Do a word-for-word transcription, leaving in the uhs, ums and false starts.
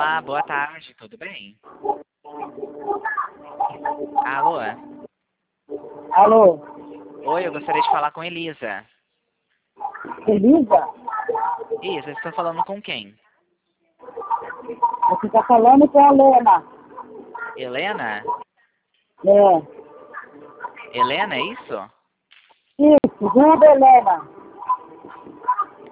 Olá, boa tarde, tudo bem? Alô? Alô? Oi, eu gostaria de falar com Elisa. Elisa? Isso, eu estou falando com quem? Você está falando com a Helena. Helena? É. Helena, é isso? Isso, Ruda Helena.